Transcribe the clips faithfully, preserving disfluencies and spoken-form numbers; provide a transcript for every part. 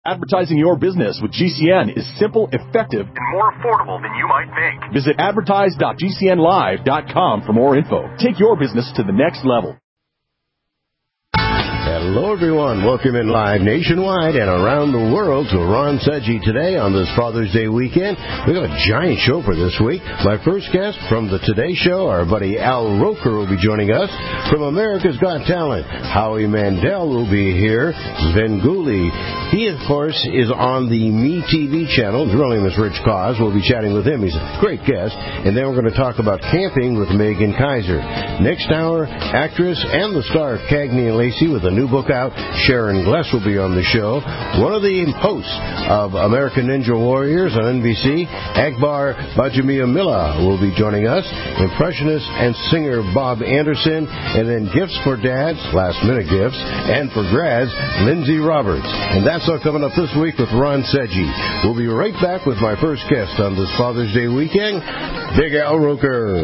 Advertising your business with G C N is simple, effective, and more affordable than you might think. Visit advertise dot g c n live dot com for more info. Take your business to the next level. Hello, everyone. Welcome in live nationwide and around the world to Ron Seggi today on this Father's Day weekend. We've got a giant show for this week. My first guest from the Today Show, our buddy Al Roker, will be joining us. From America's Got Talent, Howie Mandel will be here. Svengoolie, he, of course, is on the Me T V channel, drilling this rich cause. We'll be chatting with him. He's a great guest. And then we're going to talk about camping with Megan Kaiser. Next hour, actress and the star of Cagney and Lacey with a new book out. Sharon Gless will be on the show. One of the hosts of American Ninja Warriors on N B C, Akbar Bajamia-Milla, will be joining us. Impressionist and singer Bob Anderson. And then gifts for dads, last-minute gifts, and for grads, Lindsay Roberts. And that's all coming up this week with Ron Seggi. We'll be right back with my first guest on this Father's Day weekend, Big Al Roker.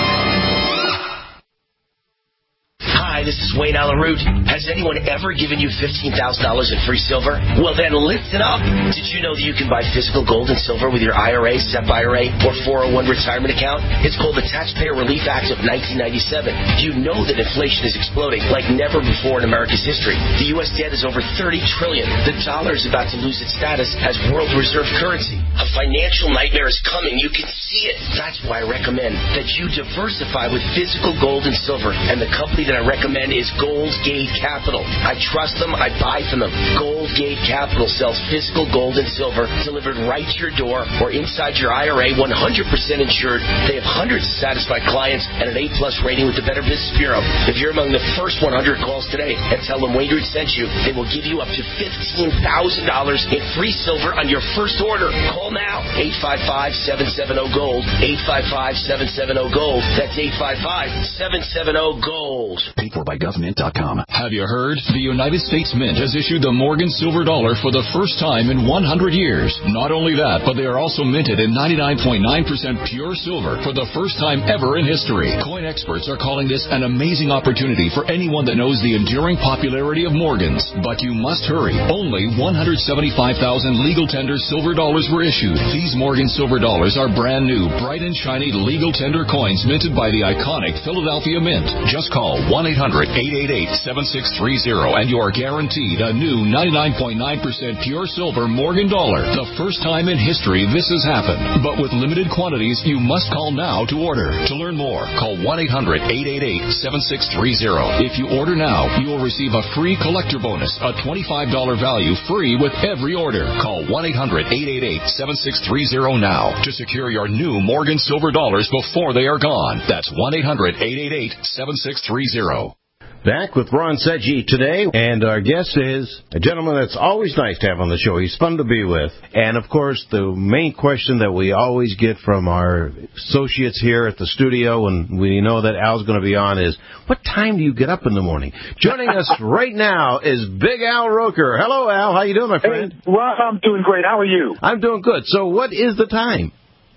Hi, this is Wayne Allen Root. Has anyone ever given you fifteen thousand dollars in free silver? Well, then listen up. Did you know that you can buy physical gold and silver with your I R A, S E P I R A, or four oh one retirement account? It's called the Taxpayer Relief Act of nineteen ninety-seven. You know that inflation is exploding like never before in America's history. The U S debt is over thirty trillion dollars. The dollar is about to lose its status as world reserve currency. A financial nightmare is coming. You can see it. That's why I recommend that you diversify with physical gold and silver. And the company that I recommend is Gold Gate Capital. I trust them. I buy from them. Gold Gate Capital sells physical gold and silver delivered right to your door or inside your I R A, one hundred percent insured. They have hundreds of satisfied clients and an A-plus rating with the Better Business Bureau. If you're among the first one hundred calls today and tell them Wayne Root sent you, they will give you up to fifteen thousand dollars in free silver on your first order. Call now. eight five five, seven seven zero, GOLD. eight five five, seven seven zero, GOLD. That's eight five five, seven seven zero, GOLD. Paid for by gov mint dot com. Have you heard? The United States Mint has issued the Morgan Silver Dollar for the first time in one hundred years. Not only that, but they are also minted in ninety-nine point nine percent pure silver for the first time ever in history. Coin experts are calling this an amazing opportunity for anyone that knows the enduring popularity of Morgans. But you must hurry. Only one hundred seventy-five thousand legal tender silver dollars were issued. These Morgan Silver Dollars are brand new, bright and shiny legal tender coins minted by the iconic Philadelphia Mint. Just call one eight hundred, eight eight eight, seven six three zero and you're guaranteed a new ninety-nine point nine percent pure silver Morgan dollar. The first time in history this has happened. But with limited quantities, you must call now to order. To learn more, call one eight hundred, eight eight eight, seven six three zero. If you order now, you will receive a free collector bonus, a twenty-five dollars value free with every order. Call one eight hundred, eight eight eight, seven six three zero now to secure your new Morgan Silver Dollars before they are gone. That's one eight hundred, eight eight eight, seven six three zero. Back with Ron Seggi today, and our guest is a gentleman that's always nice to have on the show. He's fun to be with. And, of course, the main question that we always get from our associates here at the studio when we know that Al's going to be on is, what time do you get up in the morning? Joining us right now is Big Al Roker. Hello, Al. How you doing, my friend? Hey, Ron, I'm doing great. How are you? I'm doing good. So what is the time?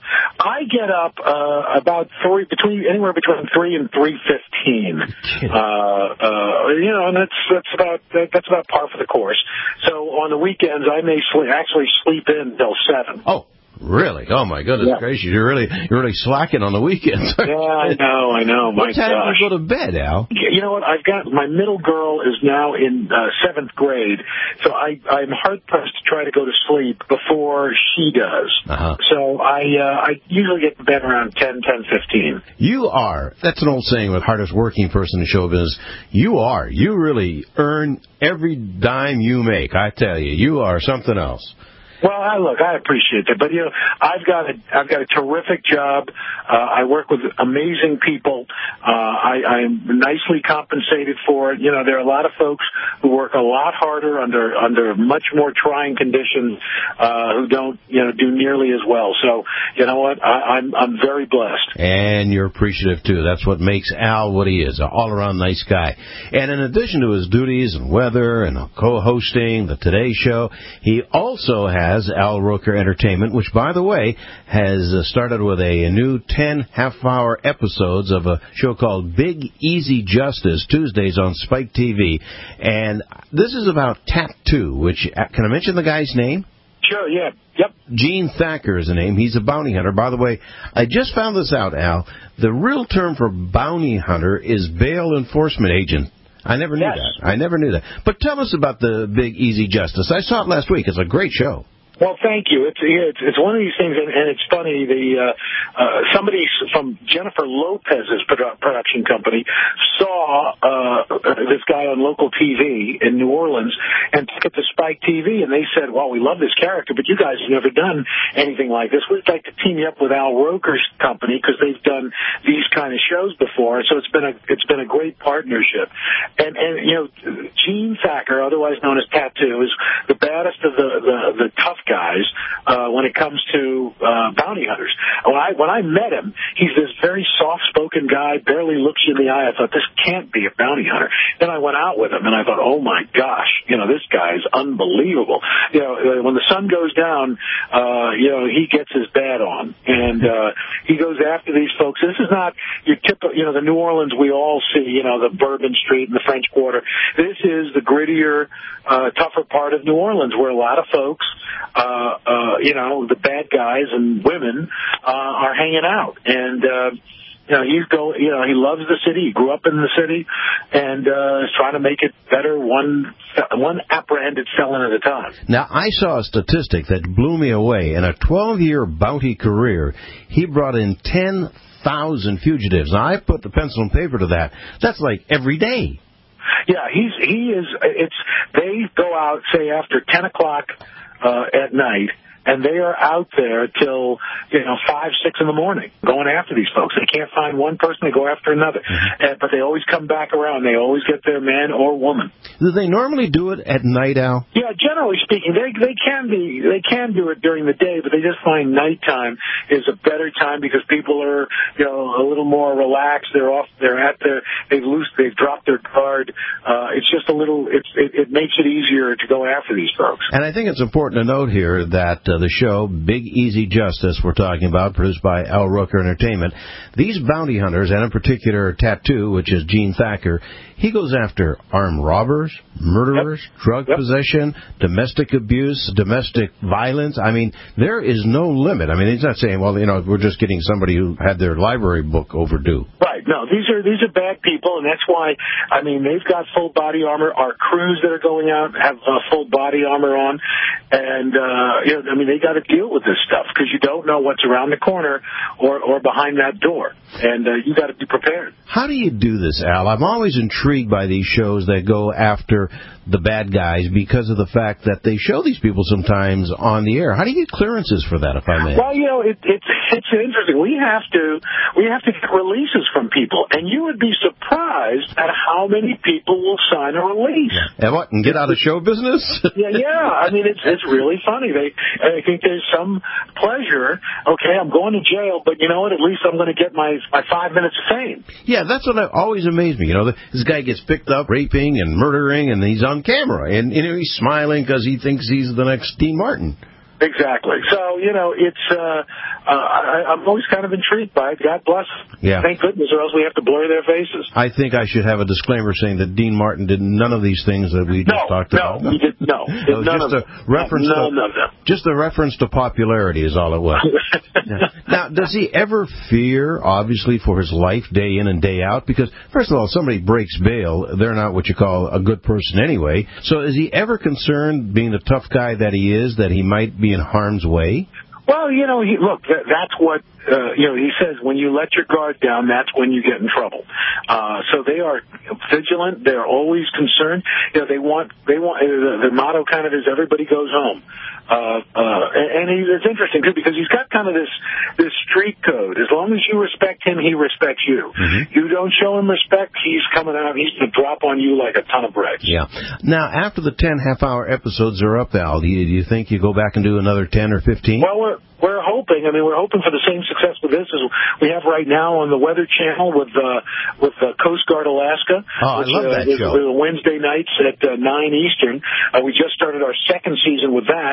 I get up uh, about three, between anywhere between three and three fifteen. Uh, uh, you know, and that's that's about that, that's about par for the course. So on the weekends, I may sleep, actually sleep in till seven. Oh. Really? Oh my goodness yeah. gracious! You're really you're really slacking on the weekends. Yeah, I know, I know. My what time gosh. do you go to bed, Al? You know what? I've got my middle girl is now in uh, seventh grade, so I I'm hard pressed to try to go to sleep before she does. Uh-huh. So I uh, I usually get to bed around ten, ten fifteen. You are. That's an old saying with hardest working person in show business. You are. You really earn every dime you make. I tell you, you are something else. Well, I look, I appreciate that, but you know, I've got a, I've got a terrific job. Uh, I work with amazing people. Uh, I, I'm nicely compensated for it. You know, there are a lot of folks who work a lot harder under under much more trying conditions, uh, who don't, you know, do nearly as well. So, you know what, I, I'm I'm very blessed. And you're appreciative too. That's what makes Al what he is, an all-around nice guy. And in addition to his duties and weather and co-hosting the Today Show, he also has has, Al Roker Entertainment, which, by the way, has uh, started with a, a new ten half-hour episodes of a show called Big Easy Justice, Tuesdays on Spike T V. And this is about Tattoo, which, uh, can I mention the guy's name? Sure, yeah. Yep. Gene Thacker is the name. He's a bounty hunter. By the way, I just found this out, Al. The real term for bounty hunter is bail enforcement agent. I never knew yes. that. I never knew that. But tell us about the Big Easy Justice. I saw it last week. It's a great show. Well, thank you. It's it's, it's one of these things, and, and it's funny. The uh, uh, somebody from Jennifer Lopez's produ- production company saw uh, this guy on local T V in New Orleans and took it to Spike T V, and they said, "Well, we love this character, but you guys have never done anything like this. We'd like to team you up with Al Roker's company because they've done these kind of shows before." So it's been a it's been a great partnership. And and you know, Gene Thacker, otherwise known as Tattoo, is the baddest of the the, the tough guys uh, when it comes to uh, bounty hunters. When I when I met him, he's this very soft-spoken guy, barely looks you in the eye. I thought, this can't be a bounty hunter. Then I went out with him, and I thought, oh my gosh, you know, this guy is unbelievable. You know, when the sun goes down, uh, you know, he gets his bat on, and uh, he goes after these folks. This is not your typical, you know, the New Orleans we all see, you know, the Bourbon Street and the French Quarter. This is the grittier, uh, tougher part of New Orleans, where a lot of folks, Uh, uh, you know, the bad guys and women uh, are hanging out, and uh, you know he's go. You know, he loves the city. He grew up in the city, and uh, is trying to make it better, one one apprehended felon at a time. Now, I saw a statistic that blew me away. In a twelve-year bounty career, he brought in ten thousand fugitives. Now, I put the pencil and paper to that. That's like every day. Yeah, he's he is. It's they go out say after ten o'clock. Uh, at night, and they are out there till, you know, five, six in the morning going after these folks. They can't find one person, they go after another. Mm-hmm. And, but they always come back around. They always get their man or woman. Do they normally do it at night, Al? Yeah, generally speaking, they they can be they can do it during the day, but they just find nighttime is a better time because people are, you know, a little more relaxed. They're off. They're at their they've loosed. They've dropped their guard. Uh, it's just a little. It's it, it makes it easier to go after these folks. And I think it's important to note here that uh, the show Big Easy Justice we're talking about, produced by Al Roker Entertainment, these bounty hunters, and in particular Tattoo, which is Gene Thacker, he goes after armed robbers, murderers, yep. drug yep. possession, domestic abuse, domestic violence. I mean, there is no limit. I mean, he's not saying, well, you know, we're just getting somebody who had their library book overdue. Right. No, these are these are bad people, and that's why, I mean, they've got full body armor. Our crews that are going out have uh, full body armor on, and, uh, you know, I mean, they got to deal with this stuff because you don't know what's around the corner or, or behind that door, and uh, you got to be prepared. How do you do this, Al? I'm always intrigued by these shows that go after the bad guys because of the fact that they show these people sometimes on the air. How do you get clearances for that, if I may? Well, you know, it, it's it's interesting. We have to we have to get releases from people, and you would be surprised at how many people will sign a release. And what? And get out of show business? yeah, yeah. I mean, it's it's really funny. They I think there's some pleasure. Okay, I'm going to jail, but you know what? At least I'm going to get my my five minutes of fame. Yeah, that's what always amazed me. You know, this guy gets picked up raping and murdering, and he's on camera, and you know he's smiling because he thinks he's the next Dean Martin. Exactly. So, you know, it's, uh, uh, I, I'm always kind of intrigued by it. God bless them. Yeah. Thank goodness, or else we have to blur their faces. I think I should have a disclaimer saying that Dean Martin did none of these things that we just no, talked no, about. No, he did, no. It was none just of a them. reference None to, of them. Just a reference to popularity is all it was. Yeah. Now, does he ever fear, obviously, for his life day in and day out? Because, first of all, if somebody breaks bail, they're not what you call a good person anyway. So is he ever concerned, being the tough guy that he is, that he might be in harm's way? Well, you know, he, look, that, that's what, uh, you know, he says when you let your guard down, that's when you get in trouble. Uh, so they are vigilant. They're always concerned. You know, they want, they want, uh, the motto kind of is everybody goes home. Uh, uh, and, and he, it's interesting too because he's got kind of this, this street code. As long as you respect him, he respects you. Mm-hmm. You don't show him respect, he's coming out, he's going to drop on you like a ton of bricks. Yeah. Now, after the ten half-hour episodes are up, Al, do you, do you think you go back and do another ten or fifteen? Well, we're, we're hoping. I mean, we're hoping for the same success with this as we have right now on the Weather Channel with uh, with uh, Coast Guard Alaska. Oh, which, I love uh, that is, show. is Wednesday nights at uh, nine Eastern. Uh, we just started our second season with that.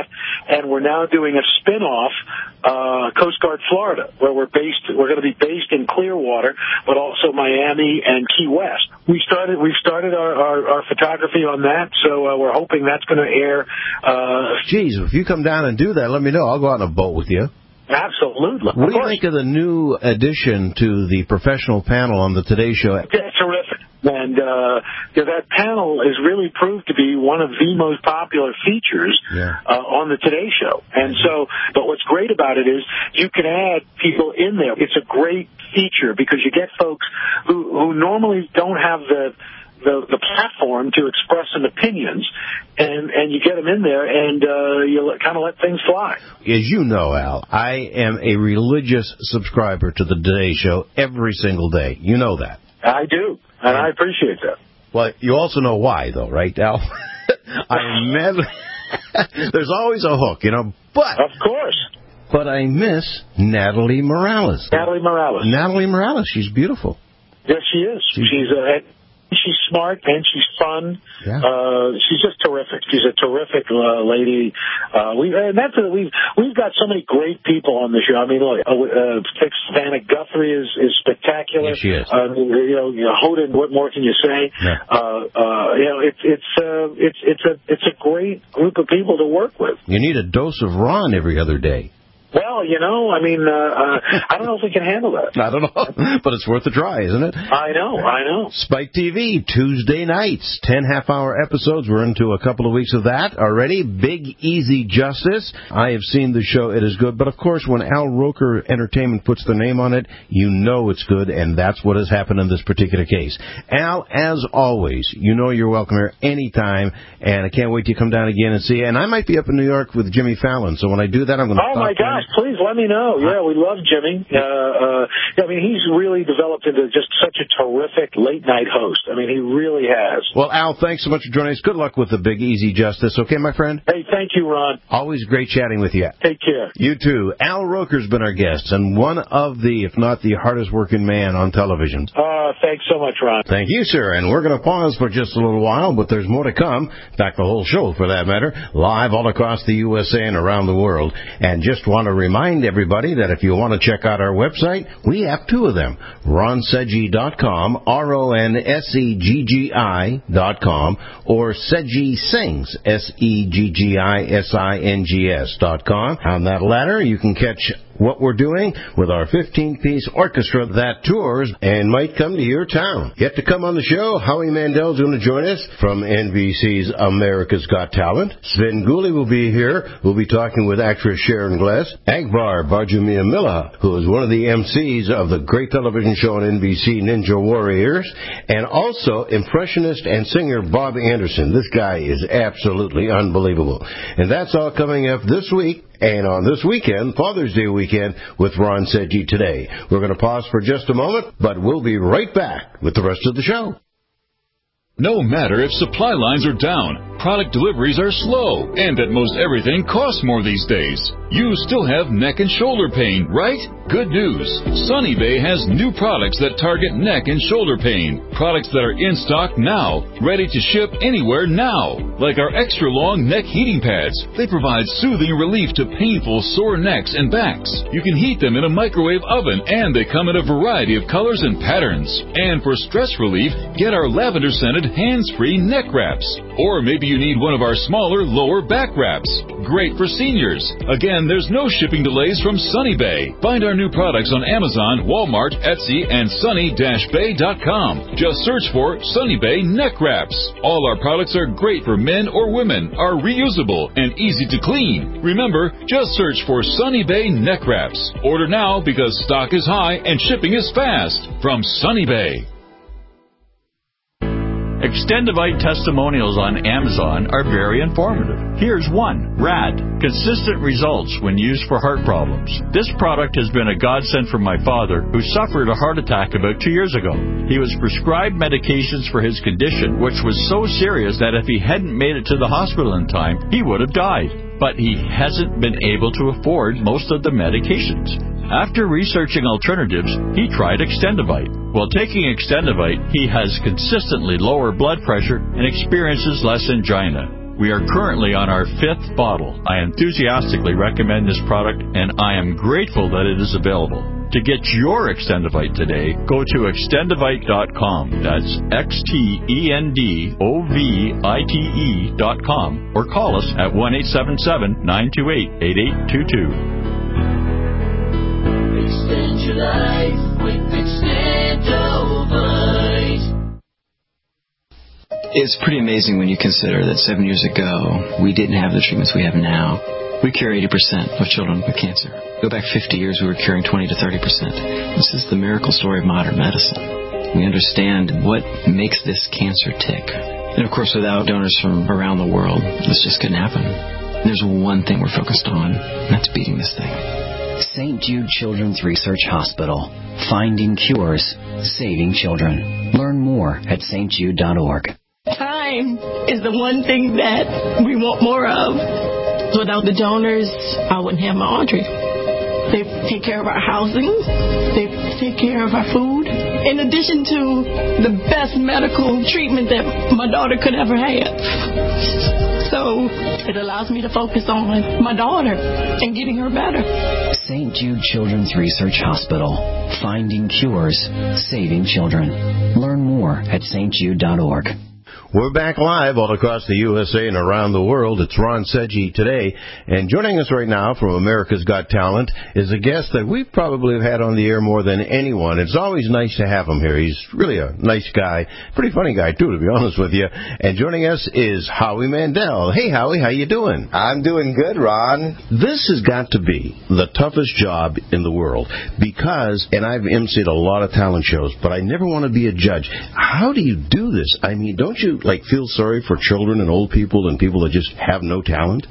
and we're now doing a spin-off, uh, Coast Guard Florida, where we're based. We're going to be based in Clearwater, but also Miami and Key West. We started. We've started our, our, our photography on that, so uh, we're hoping that's going to air. Uh, Geez, if you come down and do that, let me know. I'll go out on a boat with you. Absolutely. What do you think of the new addition to the professional panel on the Today Show? Yeah, terrific. And uh, you know, that panel has really proved to be one of the most popular features yeah. uh, on the Today Show. And so, but what's great about it is you can add people in there. It's a great feature because you get folks who, who normally don't have the The, the platform to express some opinions, and, and you get them in there, and uh, you kind of let things fly. As you know, Al, I am a religious subscriber to the Today Show every single day. You know that. I do, and I appreciate that. Well, you also know why, though, right, Al? I never. There's always a hook, you know, but... Of course. But I miss Natalie Morales. Natalie Morales. Natalie Morales, she's beautiful. Yes, she is. She's... she's uh, She's smart and she's fun. Yeah. Uh, she's just terrific. She's a terrific uh, lady. Uh, we and that's a, we've we've got so many great people on the show. I mean, look, uh, uh, Savannah Guthrie is, is spectacular. Yeah, she is. Uh, you know, you know, Hoden. What more can you say? Yeah. Uh, uh, you know, it's it's uh, it's it's a it's a great group of people to work with. You need a dose of Ron every other day. Well, you know, I mean, uh, uh, I don't know if we can handle that. I don't know, but it's worth a try, isn't it? I know, I know. Spike T V, Tuesday nights, ten half-hour episodes. We're into a couple of weeks of that already. Big Easy Justice. I have seen the show. It is good. But, of course, when Al Roker Entertainment puts their name on it, you know it's good, and that's what has happened in this particular case. Al, as always, you know you're welcome here anytime, and I can't wait to come down again and see you. And I might be up in New York with Jimmy Fallon, so when I do that, I'm going to Oh, my gosh. Please let me know. Yeah, we love Jimmy. Uh, uh, I mean, he's really developed into just such a terrific late-night host. I mean, he really has. Well, Al, thanks so much for joining us. Good luck with the Big Easy Justice. Okay, my friend? Hey, thank you, Ron. Always great chatting with you. Take care. You too. Al Roker's been our guest, and one of the, if not the hardest-working man on television. Uh, thanks so much, Ron. Thank you, sir. And we're going to pause for just a little while, but there's more to come. In fact, the whole show, for that matter, live all across the U S A and around the world. And just want to remind everybody that if you want to check out our website, we have two of them, ron seggi dot com, R O N S E G G I dot com, or Seggi Sings, S E G G I S I N G S dot com. On that latter, you can catch what we're doing with our fifteen-piece orchestra that tours and might come to your town. Yet to come on the show, Howie Mandel's going to join us from N B C's America's Got Talent. Sven Gulli will be here. We'll be talking with actress Sharon Gless. Akbar Barjamia-Millah, who is one of the M Cs of the great television show on N B C, Ninja Warriors. And also impressionist and singer Bob Anderson. This guy is absolutely unbelievable. And that's all coming up this week. And on this weekend, Father's Day weekend, with Ron Seggi Today. We're going to pause for just a moment, but we'll be right back with the rest of the show. No matter if supply lines are down, product deliveries are slow, and that most everything costs more these days, you still have neck and shoulder pain, right? Good news. Sunny Bay has new products that target neck and shoulder pain. Products that are in stock now, ready to ship anywhere now. Like our extra long neck heating pads. They provide soothing relief to painful sore necks and backs. You can heat them in a microwave oven, and they come in a variety of colors and patterns. And for stress relief, get our lavender scented hands-free neck wraps. Or maybe you need one of our smaller lower back wraps. Great for seniors. Again, there's no shipping delays from Sunny Bay. Find our new products on Amazon, Walmart, Etsy, and sunny dash bay dot com. Just search for Sunny Bay neck wraps. All our products are great for men or women, are reusable, and easy to clean. Remember, just search for Sunny Bay neck wraps. Order now because stock is high and shipping is fast. From Sunny Bay. Extendivite testimonials on Amazon are very informative. Here's one. RAD. Consistent results when used for heart problems. This product has been a godsend for my father, who suffered a heart attack about two years ago. He was prescribed medications for his condition, which was so serious that if he hadn't made it to the hospital in time, he would have died. But he hasn't been able to afford most of the medications. After researching alternatives, he tried Extendivite. While taking Extendivite, he has consistently lower blood pressure and experiences less angina. We are currently on our fifth bottle. I enthusiastically recommend this product, and I am grateful that it is available. To get your Extendivite today, go to extendivite dot com. That's X T E N D O V I T E dot com. Or call us at one eight seven seven, nine two eight, eight eight two two. Extend your life with Extendivite. It's pretty amazing when you consider that seven years ago, we didn't have the treatments we have now. We cure eighty percent of children with cancer. Go back fifty years, we were curing twenty to thirty percent. This is the miracle story of modern medicine. We understand what makes this cancer tick. And of course, without donors from around the world, this just couldn't happen. And there's one thing we're focused on, and that's beating this thing. Saint Jude Children's Research Hospital. Finding cures, saving children. Learn more at s t jude dot org. Time is the one thing that we want more of. Without the donors, I wouldn't have my Audrey. They take care of our housing. They take care of our food. In addition to the best medical treatment that my daughter could ever have. So it allows me to focus on my daughter and getting her better. Saint Jude Children's Research Hospital. Finding cures, saving children. Learn more at s t jude dot org. We're back live all across the U S A and around the world. It's Ron Seggi today. And joining us right now from America's Got Talent is a guest that we probably have had on the air more than anyone. It's always nice to have him here. He's really a nice guy. Pretty funny guy, too, to be honest with you. And joining us is Howie Mandel. Hey, Howie, how you doing? I'm doing good, Ron. This has got to be the toughest job in the world because, and I've emceed a lot of talent shows, but I never want to be a judge. How do you do this? I mean, don't you like feel sorry for children and old people and people that just have no talent?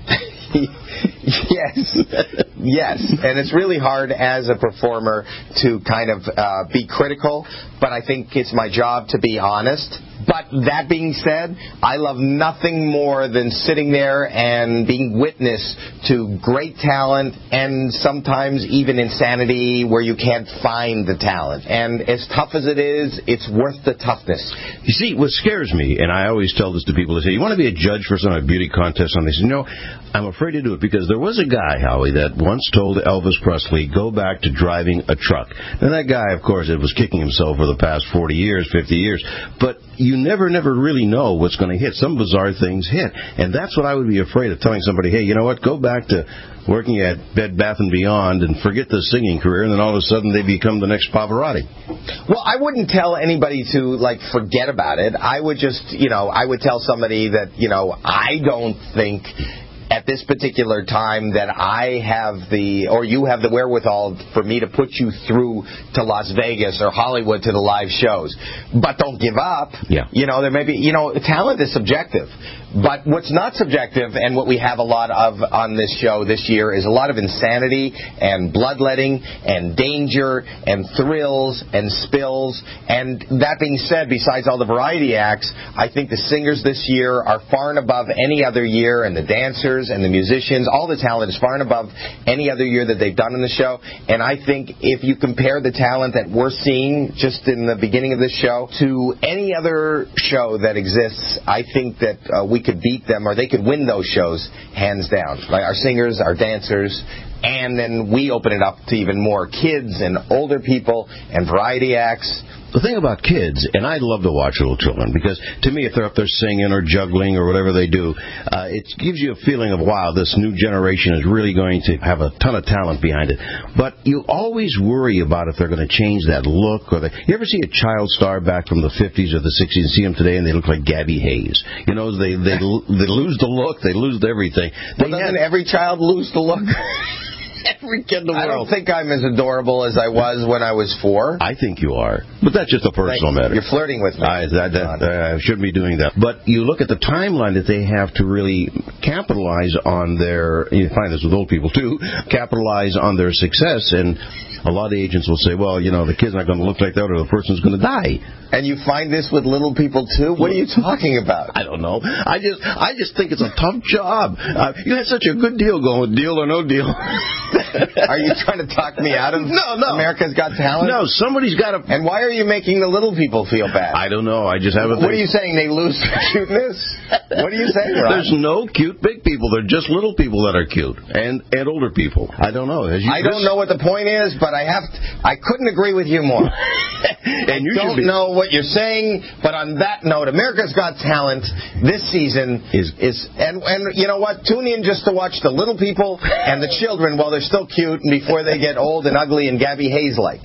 Yes. Yes. And it's really hard as a performer to kind of uh, be critical, but I think it's my job to be honest. But that being said, I love nothing more than sitting there and being witness to great talent and sometimes even insanity where you can't find the talent. And as tough as it is, it's worth the toughness. You see, what scares me, and I always tell this to people, they say, you want to be a judge for some beauty contest? And they say, no, I'm afraid to do it because there was a guy, Howie, that once told Elvis Presley, go back to driving a truck. And that guy, of course, it was kicking himself for the past forty years, fifty years. But you never, never really know what's going to hit. Some bizarre things hit. And that's what I would be afraid of, telling somebody, hey, you know what, go back to working at Bed Bath and Beyond and forget the singing career, and then all of a sudden they become the next Pavarotti. Well, I wouldn't tell anybody to, like, forget about it. I would just, you know, I would tell somebody that, you know, I don't think at this particular time that I have the, or you have the wherewithal for me to put you through to Las Vegas or Hollywood to the live shows. But don't give up. Yeah. You know, there may be, you know, talent is subjective. But what's not subjective, and what we have a lot of on this show this year, is a lot of insanity and bloodletting and danger and thrills and spills. And that being said, besides all the variety acts, I think the singers this year are far and above any other year, and the dancers and the musicians, all the talent is far and above any other year that they've done in the show. And I think if you compare the talent that we're seeing just in the beginning of this show to any other show that exists, I think that uh, we could beat them, or they could win those shows hands down. Like our singers, our dancers, and then we open it up to even more kids and older people and variety acts. The thing about kids, and I love to watch little children, because to me, if they're up there singing or juggling or whatever they do, uh, it gives you a feeling of, wow, this new generation is really going to have a ton of talent behind it. But you always worry about if they're going to change that look. Or they, you ever see a child star back from the fifties or the sixties and see them today and they look like Gabby Hayes? You know, they they, they lose the look, they lose everything. Well, doesn't every child lose the look? Every kid in the world. I don't think I'm as adorable as I was when I was four. I think you are. But that's just a personal Thanks. matter. You're flirting with me. I, that, that, uh, I shouldn't be doing that. But you look at the timeline that they have to really capitalize on their, you find this with old people too, capitalize on their success. And a lot of agents will say, well, you know, the kid's not going to look like that or the person's going to die. And you find this with little people too? What are you talking about? I don't know. I just I just think it's a tough job. Uh, you had such a good deal going with Deal or No Deal. Are you trying to talk me out of no, no. America's Got Talent? No, somebody's got to... And why are you making the little people feel bad? I don't know. I just haven't... What are you saying? They lose their cuteness? What are you saying, Ron? There's no cute big people. They're just little people that are cute. And and older people. I don't know. You, I don't know what the point is, but I have... To, I couldn't agree with you more. And you don't be... know what you're saying, but on that note, America's Got Talent this season is... is and, and you know what? Tune in just to watch the little people and the children while they're still cute and before they get old and ugly and Gabby Hayes-like.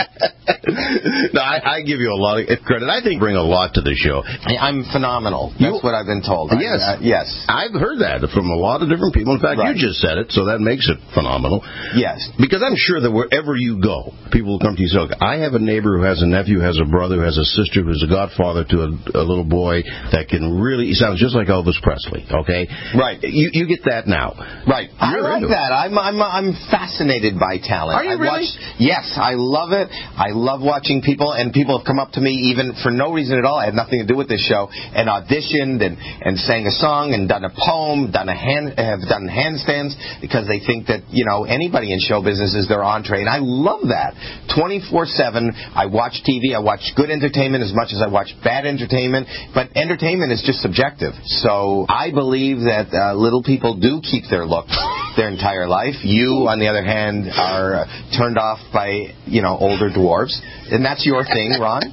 No, I, I give you a lot of credit. I think bring a lot to the show. I'm phenomenal. That's you, what I've been told. Yes. I, uh, yes. I've heard that from a lot of different people. In fact, right. You just said it, so that makes it phenomenal. Yes. Because I'm sure that wherever you go, people will come to you and say, look, I have a neighbor who has a nephew, has a brother, who has a sister, who's a godfather to a, a little boy that can really, he sounds just like Elvis Presley, okay? Right. You you get that now. Right. You're I like that. I'm, I'm, I'm fascinated by talent. Are you I really? Watch, yes, I love it. I love watching people, and people have come up to me even for no reason at all. I had nothing to do with this show, and auditioned and, and sang a song and done a poem, done a hand, have done handstands because they think that, you know, anybody in show business is their entree, and I love that. twenty-four seven, I watch T V. I watch good entertainment as much as I watch bad entertainment, but entertainment is just subjective. So I believe that uh, little people do keep their looks their entire life. You, on the other hand, are uh, turned off by, you know, older dwarves. And that's your thing, Ron.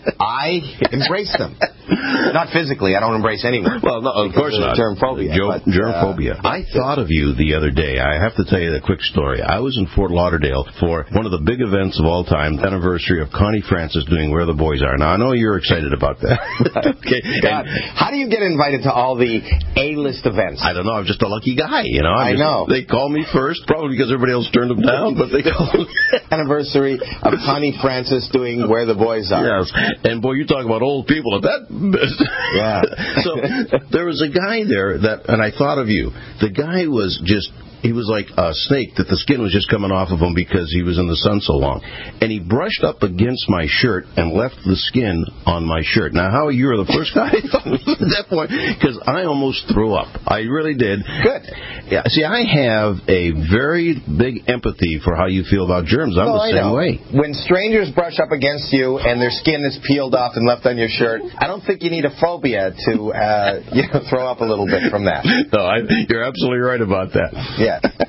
I embrace them. Not physically. I don't embrace anyone. Well, no, of course not. Germphobia. Jo- but, germphobia. Uh, I thought of you the other day. I have to tell you a quick story. I was in Fort Lauderdale for one of the big events of all time, the anniversary of Connie Francis doing Where the Boys Are. Now, I know you're excited about that. Okay. God, and, how do you get invited to all the A-list events? I don't know. I'm just a lucky guy, you know. I'm I just, know. They call me first, probably because everybody else turned them down, but they call me. Anniversary of Connie Francis doing Where the Boys Are. Yes. And, boy, you talk about old people at that. Yeah. So there was a guy there that, and I thought of you. The guy was just, he was like a snake that the skin was just coming off of him because he was in the sun so long. And he brushed up against my shirt and left the skin on my shirt. Now, Howie, you were the first guy at that point because I almost threw up. I really did. Good. Yeah. See, I have a very big empathy for how you feel about germs. I'm well, the I same know. way. When strangers brush up against you and their skin is peeled off and left on your shirt, I don't think you need a phobia to uh, you know, throw up a little bit from that. No, I, you're absolutely right about that. Yeah.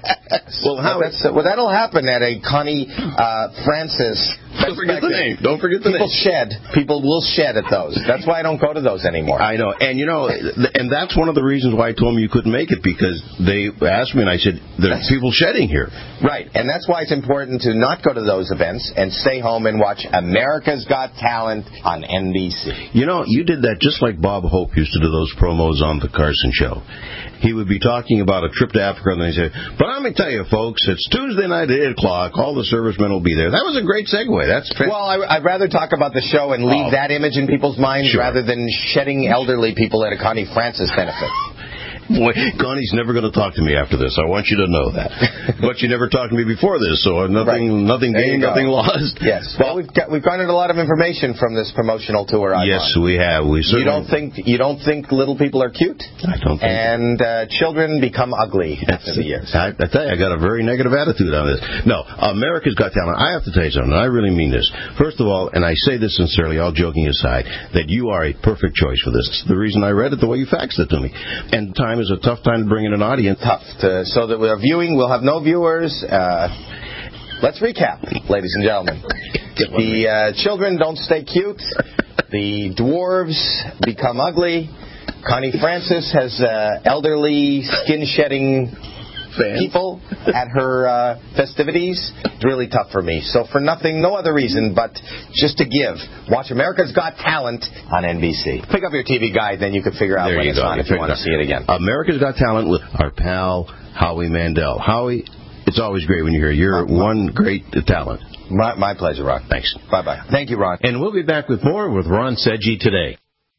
Well, how well, that's, well, that'll happen at a Connie uh, Francis. Don't forget the name. Don't forget the People name. shed. People will shed at those. That's why I don't go to those anymore. I know. And, you know, and that's one of the reasons why I told them you couldn't make it, because they asked me, and I said, there's people shedding here. Right. And that's why it's important to not go to those events and stay home and watch America's Got Talent on N B C. You know, you did that just like Bob Hope used to do those promos on The Carson Show. He would be talking about a trip to Africa, and then he'd say, but I'm going to tell you, folks, it's Tuesday night at eight o'clock. All the servicemen will be there. That was a great segue. That's fantastic. Well, I, I'd rather talk about the show and leave oh. that image in people's minds Sure. rather than shedding elderly people at a Connie Francis benefit. Boy, Connie's never going to talk to me after this. I want you to know that. But you never talked to me before this, so nothing, right. nothing gained, nothing lost. Yes. Well, we've got, we've garnered a lot of information from this promotional tour. I'm yes, on. we have. We certainly. You don't think you don't think little people are cute? I don't think. And uh, children become ugly after the years. I, I tell you, I got a very negative attitude on this. No, America's Got Talent. I have to tell you something. I really mean this. First of all, and I say this sincerely, all joking aside, that you are a perfect choice for this. It's the reason I read it the way you faxed it to me. And time is a tough time to bring in an audience. Tough. To, so that we're viewing, we'll have no viewers. Uh, let's recap, ladies and gentlemen. The uh, children don't stay cute. The dwarves become ugly. Connie Francis has uh, elderly, skin-shedding people at her uh, festivities. It's really tough for me. So for nothing, no other reason, but just to give, watch America's Got Talent on N B C. Pick up your T V guide, then you can figure out there when it's go. on if you want to see it again. America's Got Talent with our pal, Howie Mandel. Howie, it's always great when you're here. You're my, one great talent. My, my pleasure, Ron. Thanks. Bye-bye. Thank you, Ron. And we'll be back with more with Ron Sedgy today.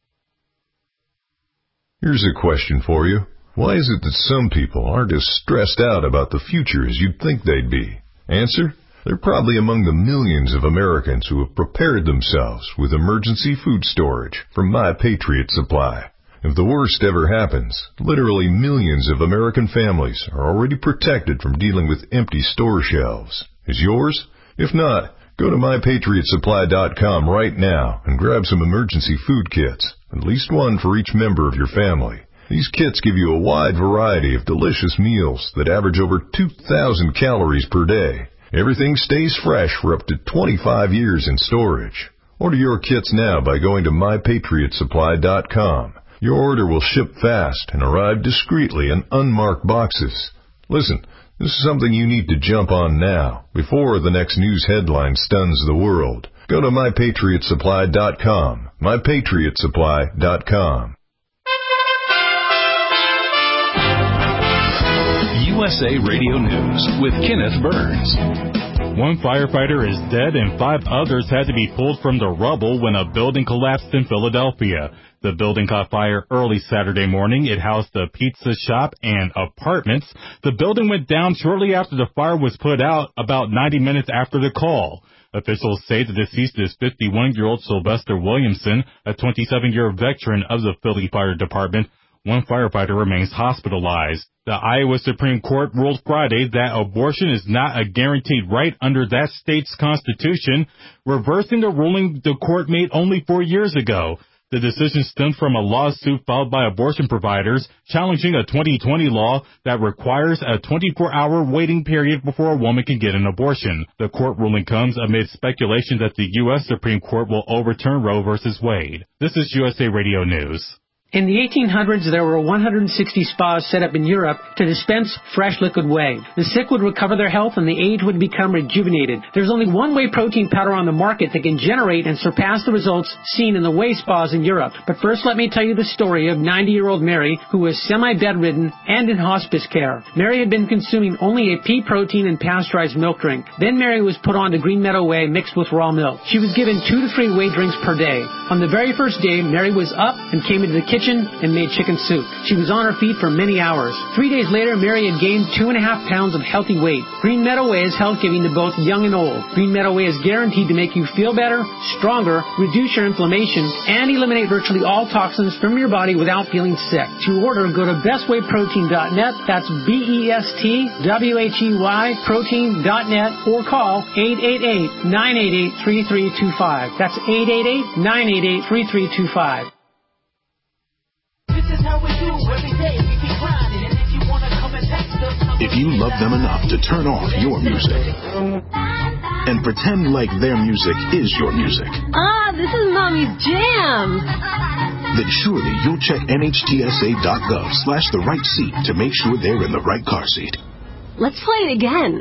Here's a question for you. Why is it that some people aren't as stressed out about the future as you'd think they'd be? Answer: they're probably among the millions of Americans who have prepared themselves with emergency food storage from My Patriot Supply. If the worst ever happens, literally millions of American families are already protected from dealing with empty store shelves. Is yours? If not, go to my patriot supply dot com right now and grab some emergency food kits, at least one for each member of your family. These kits give you a wide variety of delicious meals that average over two thousand calories per day. Everything stays fresh for up to twenty-five years in storage. Order your kits now by going to my patriot supply dot com. Your order will ship fast and arrive discreetly in unmarked boxes. Listen, this is something you need to jump on now, before the next news headline stuns the world. Go to my patriot supply dot com. my patriot supply dot com. U S A Radio News with Kenneth Burns. One firefighter is dead and five others had to be pulled from the rubble when a building collapsed in Philadelphia. The building caught fire early Saturday morning. It housed a pizza shop and apartments. The building went down shortly after the fire was put out, about ninety minutes after the call. Officials say the deceased is fifty-one-year-old Sylvester Williamson, a twenty-seven-year veteran of the Philly Fire Department. One firefighter remains hospitalized. The Iowa Supreme Court ruled Friday that abortion is not a guaranteed right under that state's constitution, reversing the ruling the court made only four years ago. The decision stemmed from a lawsuit filed by abortion providers challenging a twenty twenty law that requires a twenty-four hour waiting period before a woman can get an abortion. The court ruling comes amid speculation that the U S Supreme Court will overturn Roe versus Wade. This is U S A Radio News. In the eighteen hundreds, there were one hundred sixty spas set up in Europe to dispense fresh liquid whey. The sick would recover their health and the aged would become rejuvenated. There's only one whey protein powder on the market that can generate and surpass the results seen in the whey spas in Europe. But first, let me tell you the story of ninety-year-old Mary, who was semi-bedridden and in hospice care. Mary had been consuming only a pea protein and pasteurized milk drink. Then Mary was put on to Green Meadow Whey mixed with raw milk. She was given two to three whey drinks per day. On the very first day, Mary was up and came into the kitchen and made chicken soup. She was on her feet for many hours. Three days later, Mary had gained two and a half pounds of healthy weight. Green Meadow Whey is health-giving to both young and old. Green Meadow Whey is guaranteed to make you feel better, stronger, reduce your inflammation, and eliminate virtually all toxins from your body without feeling sick. To order, go to best way protein dot net. That's B E S T W H E Y protein dot net or call eight eight eight, nine eight eight, three three two five. That's eight eight eight, nine eight eight, three three two five. If you love them enough to turn off your music and pretend like their music is your music, ah, this is Mommy's jam, then surely you'll check N H T S A dot gov slash the right seat to make sure they're in the right car seat. Let's play it again.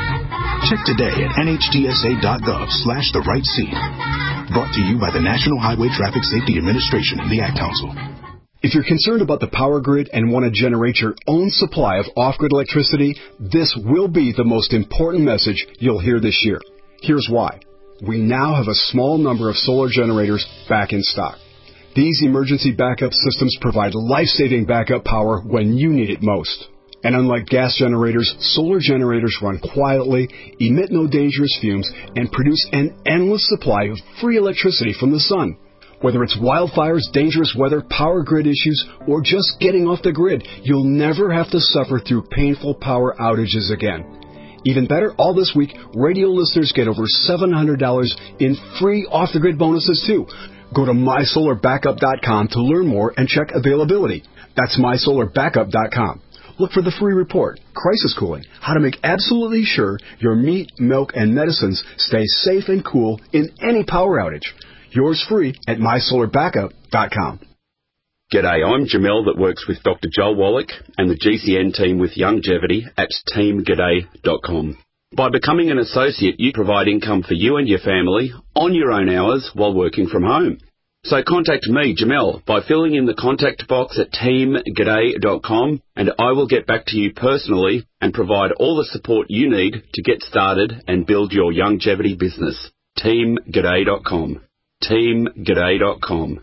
Check today at N H T S A dot gov slash the right seat. Brought to you by the National Highway Traffic Safety Administration and the Ad Council. If you're concerned about the power grid and want to generate your own supply of off-grid electricity, this will be the most important message you'll hear this year. Here's why. We now have a small number of solar generators back in stock. These emergency backup systems provide life-saving backup power when you need it most. And unlike gas generators, solar generators run quietly, emit no dangerous fumes, and produce an endless supply of free electricity from the sun. Whether it's wildfires, dangerous weather, power grid issues, or just getting off the grid, you'll never have to suffer through painful power outages again. Even better, all this week, radio listeners get over seven hundred dollars in free off-the-grid bonuses, too. Go to my solar backup dot com to learn more and check availability. That's my solar backup dot com. Look for the free report, Crisis Cooling, how to make absolutely sure your meat, milk, and medicines stay safe and cool in any power outage. Yours free at my solar backup dot com. G'day, I'm Jamel that works with Doctor Joel Wallach and the G C N team with Longevity at team g'day dot com. By becoming an associate, you provide income for you and your family on your own hours while working from home. So contact me, Jamel, by filling in the contact box at team g'day dot com and I will get back to you personally and provide all the support you need to get started and build your longevity business. team g'day dot com. team g'day dot com.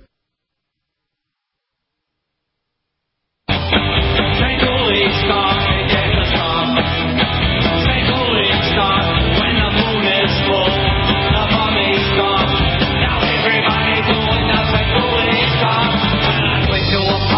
Now everybody doing the St. Louis stop. When I went to a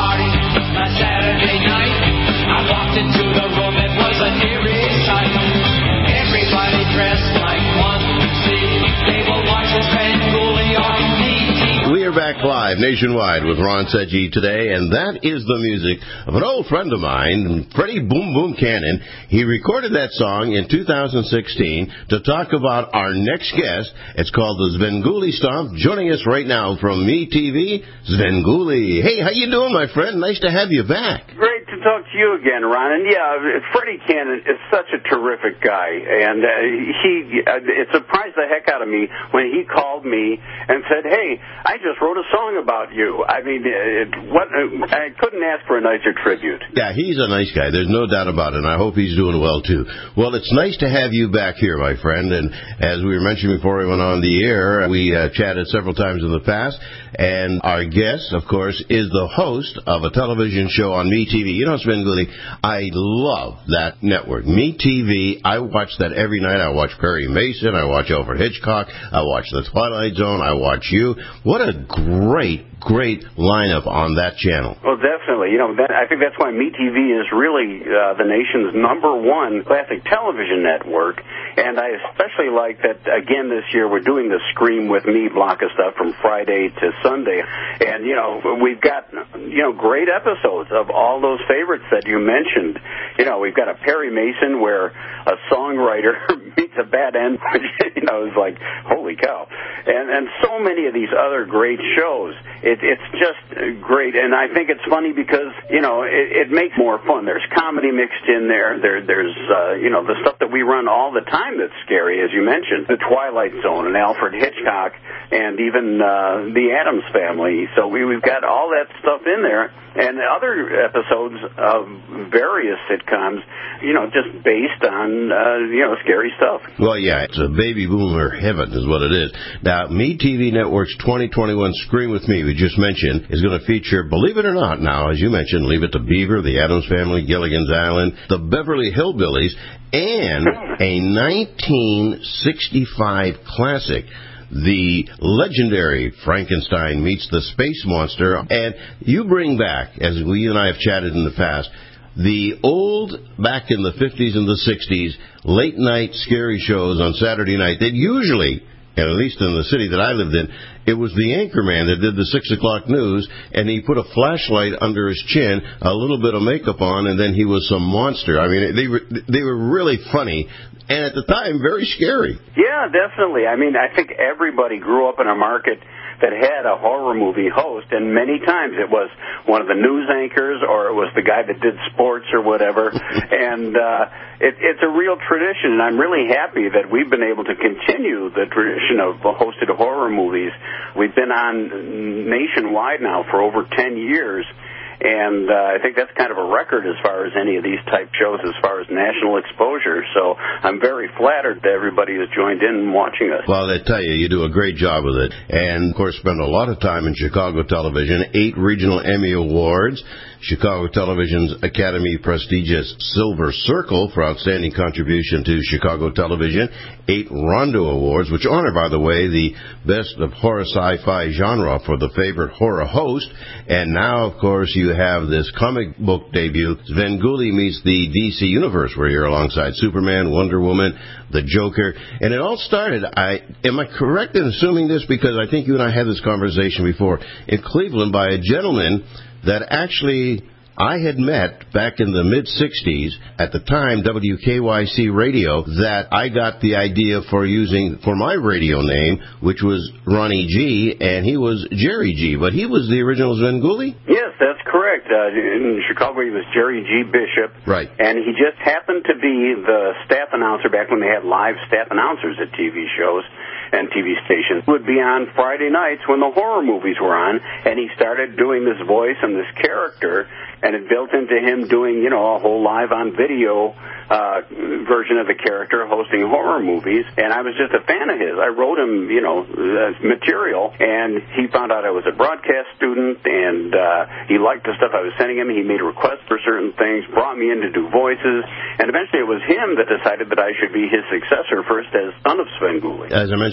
back live nationwide with Ron Sedgy today, and that is the music of an old friend of mine, Freddie Boom Boom Cannon. He recorded that song in two thousand sixteen to talk about our next guest. It's called the Svengoolie Stomp. Joining us right now from MeTV, Svengoolie. Hey, how you doing, my friend? Nice to have you back. Great to talk to you again, Ron. And yeah, Freddie Cannon is such a terrific guy, and uh, he uh, it surprised the heck out of me when he called me and said, "Hey, I just wrote a song about you." I mean, it, what I couldn't ask for a nicer tribute. Yeah, he's a nice guy. There's no doubt about it, and I hope he's doing well, too. Well, it's nice to have you back here, my friend, and as we were mentioning before we went on the air, we uh, chatted several times in the past, and our guest, of course, is the host of a television show on MeTV. You know, Svengoolie, I love that network. MeTV, I watch that every night. I watch Perry Mason, I watch Alfred Hitchcock, I watch The Twilight Zone, I watch you. What a great, great lineup on that channel. Well, definitely. You know, that, I think that's why MeTV is really uh, the nation's number one classic television network. And I especially like that, again, this year we're doing the Scream With Me block of stuff from Friday to Sunday. And, you know, we've got, you know, great episodes of all those favorites that you mentioned. You know, we've got a Perry Mason where a songwriter meets a bad end, which, you know, is like, holy cow. And, and so many of these other great shows. It, it's just great. And I think it's funny because, you know, it, it makes more fun. There's comedy mixed in there. there there's, uh, you know, the stuff that we run all the time that's scary, as you mentioned. The Twilight Zone and Alfred Hitchcock and even uh, the Addams Family. So we, we've got all that stuff in there. And other episodes of various sitcoms, you know, just based on, uh, you know, scary stuff. Well, yeah, it's a baby boomer heaven is what it is. Now, MeTV Network's twenty twenty-one Scream With Me, we just mentioned, is going to feature, believe it or not now, as you mentioned, Leave It to Beaver, The Addams Family, Gilligan's Island, The Beverly Hillbillies, and a nineteen sixty-five classic, the legendary Frankenstein Meets the Space Monster. And you bring back, as we you and I have chatted in the past, the old, back in the fifties and the sixties, late-night scary shows on Saturday night that usually, and at least in the city that I lived in, it was the anchorman that did the six o'clock news, and he put a flashlight under his chin, a little bit of makeup on, and then he was some monster. I mean, they were they were really funny, and at the time, very scary. Yeah, definitely. I mean, I think everybody grew up in a market that had a horror movie host, and many times it was one of the news anchors or it was the guy that did sports or whatever. and uh, it, it's a real tradition, and I'm really happy that we've been able to continue the tradition of hosted horror movies. We've been on nationwide now for over ten years. And uh, I think that's kind of a record as far as any of these type shows, as far as national exposure. So I'm very flattered that everybody has joined in and watching us. Well, I tell you, you do a great job with it. And, of course, spend a lot of time in Chicago television, eight regional Emmy Awards, Chicago Television's Academy prestigious Silver Circle for outstanding contribution to Chicago television, eight Rondo Awards, which honor, by the way, the best of horror sci-fi genre for the favorite horror host. And now, of course, you have this comic book debut, Svengoolie Meets the D C Universe, where you're alongside Superman, Wonder Woman, the Joker. And it all started, I am I correct in assuming this, because I think you and I had this conversation before, in Cleveland by a gentleman that actually I had met back in the mid-sixties, at the time, W K Y C Radio, that I got the idea for using for my radio name, which was Ronnie G, and he was Jerry G, but he was the original Svengoolie? Yes, that's correct. Uh, in Chicago, he was Jerry G. Bishop. Right. And he just happened to be the staff announcer back when they had live staff announcers at T V shows and T V stations. Would be on Friday nights when the horror movies were on, and he started doing this voice and this character, and it built into him doing, you know, a whole live on video uh, version of the character hosting horror movies, and I was just a fan of his. I wrote him, you know, uh, material, and he found out I was a broadcast student, and uh, he liked the stuff I was sending him. He made requests for certain things, brought me in to do voices, and eventually it was him that decided that I should be his successor first as son of Svengoolie. As I mentioned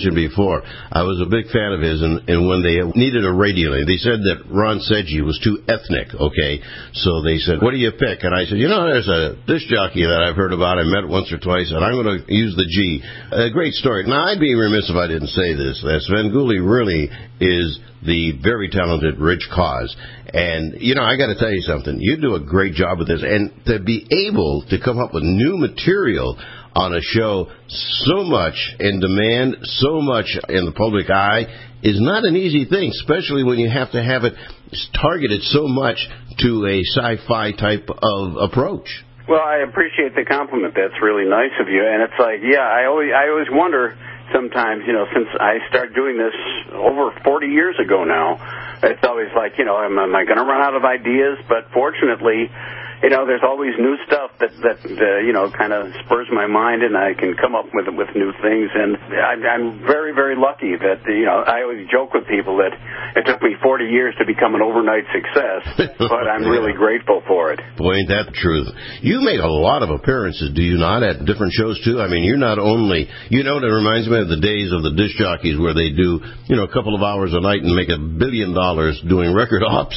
mentioned before, I was a big fan of his, and, and when they needed a radio name, they said that Ron Sedgy was too ethnic, okay? So they said, what do you pick? And I said, you know, there's a disc jockey that I've heard about. I met once or twice, and I'm going to use the G. A great story. Now, I'd be remiss if I didn't say this. That Svengoolie really is the very talented Rich Cause. And, you know, I got to tell you something. You do a great job with this. And to be able to come up with new material on a show so much in demand, so much in the public eye, is not an easy thing, especially when you have to have it targeted so much to a sci-fi type of approach. Well, I appreciate the compliment. That's really nice of you. And it's like, yeah, I always, I always wonder sometimes, you know, since I started doing this over forty years ago now, it's always like, you know, am, am I going to run out of ideas? But fortunately, you know, there's always new stuff that, that uh, you know, kind of spurs my mind, and I can come up with with new things. And I, I'm very, very lucky that, you know, I always joke with people that it took me forty years to become an overnight success, but I'm really grateful for it. Boy, ain't that the truth. You make a lot of appearances, do you not, at different shows, too? I mean, you're not only, you know, it reminds me of the days of the disc jockeys where they do, you know, a couple of hours a night and make a billion dollars doing record ops.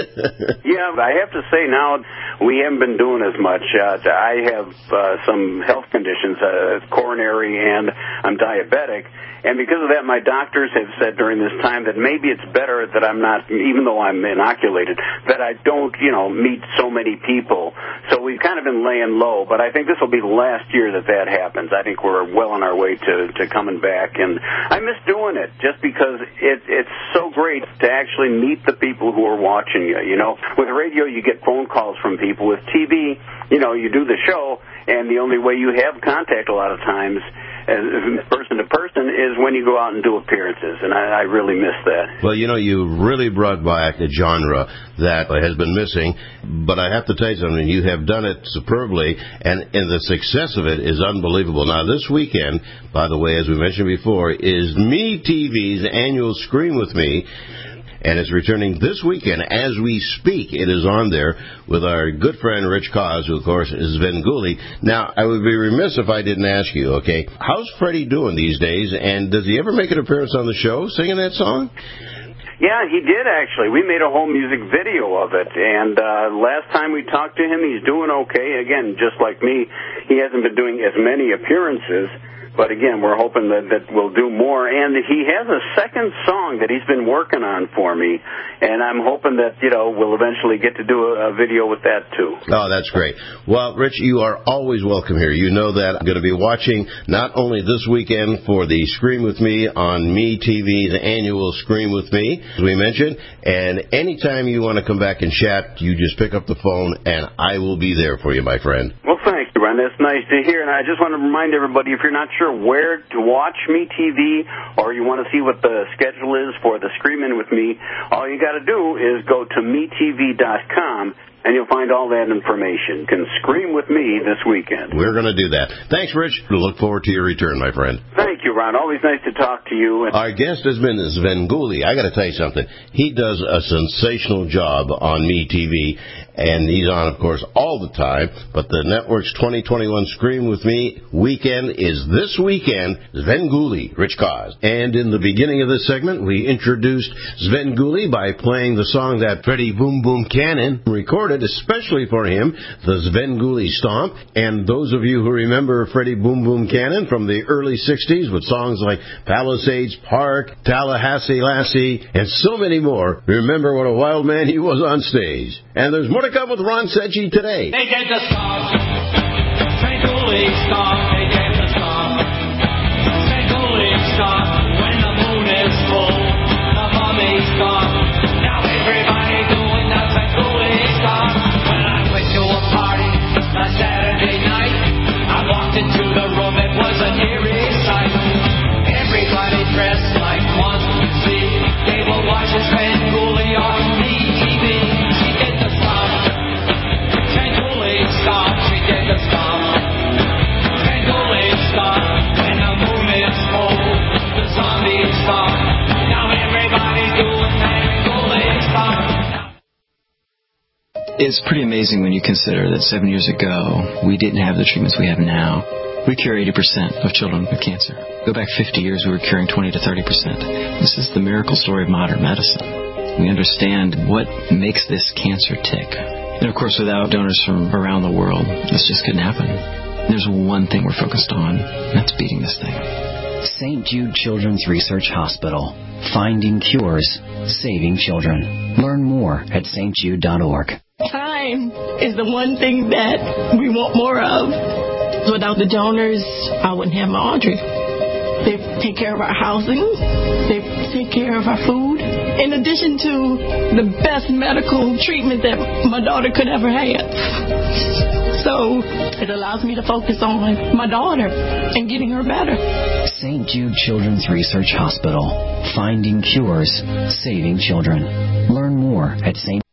Yeah, I have to say now, we haven't been doing as much. Uh, I have uh, some health conditions, uh, coronary, and I'm diabetic. And because of that, my doctors have said during this time that maybe it's better that I'm not, even though I'm inoculated, that I don't, you know, meet so many people. So we've kind of been laying low, but I think this will be the last year that that happens. I think we're well on our way to, to coming back. And I miss doing it just because it, it's so great to actually meet the people who are watching you. You know, with radio, you get phone calls from people. With T V, you know, you do the show, and the only way you have contact a lot of times as person to person is when you go out and do appearances, and I, I really miss that. Well, you know, you really brought back a genre that has been missing, but I have to tell you something, you have done it superbly, and, and the success of it is unbelievable. Now, this weekend, by the way, as we mentioned before, is MeTV's annual Scream With Me, and it's returning this weekend as we speak. It is on there with our good friend Rich Cause, who, of course, is Svengoolie. Now, I would be remiss if I didn't ask you, okay, how's Freddie doing these days, and does he ever make an appearance on the show singing that song? Yeah, he did, actually. We made a whole music video of it, and uh, last time we talked to him, he's doing okay. Again, just like me, he hasn't been doing as many appearances. But again, we're hoping that, that we'll do more. And he has a second song that he's been working on for me. And I'm hoping that, you know, we'll eventually get to do a, a video with that, too. Oh, that's great. Well, Rich, you are always welcome here. You know that I'm going to be watching not only this weekend for the Scream With Me on MeTV's annual Scream With Me, as we mentioned. And anytime you want to come back and chat, you just pick up the phone, and I will be there for you, my friend. Well, thank you, Ron. That's nice to hear. And I just want to remind everybody, if you're not sure where to watch MeTV, or you want to see what the schedule is for the Screamin' With Me, all you got to do is go to me T V dot com, and you'll find all that information. You can scream with me this weekend. We're going to do that. Thanks, Rich. We look forward to your return, my friend. Thank you, Ron. Always nice to talk to you. Our guest has been Svengoolie. I got to tell you something. He does a sensational job on MeTV, and he's on, of course, all the time. But the network's twenty twenty-one Scream With Me weekend is this weekend. Svengoolie, Rich Cause. And in the beginning of this segment, we introduced Svengoolie by playing the song that Freddie Boom Boom Cannon recorded, especially for him, the Svengoolie Stomp. And those of you who remember Freddie Boom Boom Cannon from the early sixties with songs like Palisades Park, Tallahassee Lassie, and so many more, remember what a wild man he was on stage. And there's more to come with Ron Sedgy today. They get the stomp, Svengoolie stomp, they get the stomp, Svengoolie stomp, when the moon is full, the mummy stomp, now everybody doing the Svengoolie stomp. When I went to a party a Saturday night, I walked into the room, it was an eerie sight. Everybody dressed like Monty, they were watching Svengoolie on MeTV. She did the stomp, Svengoolie stomp, she did the stomp, Svengoolie stomp, when the moon is full, the zombies stomp. Now everybody's doing Svengoolie stomp. It's pretty amazing when you consider that seven years ago, we didn't have the treatments we have now. We cure eighty percent of children with cancer. Go back fifty years, we were curing twenty to thirty percent. This is the miracle story of modern medicine. We understand what makes this cancer tick. And of course, without donors from around the world, this just couldn't happen. There's one thing we're focused on, and that's beating this thing. Saint Jude Children's Research Hospital. Finding cures, saving children. Learn more at s t jude dot org. Time is the one thing that we want more of. Without the donors, I wouldn't have my Audrey. They take care of our housing. They take care of our food. In addition to the best medical treatment that my daughter could ever have. So it allows me to focus on my daughter and getting her better. Saint Jude Children's Research Hospital. Finding cures, saving children. Learn more at Saint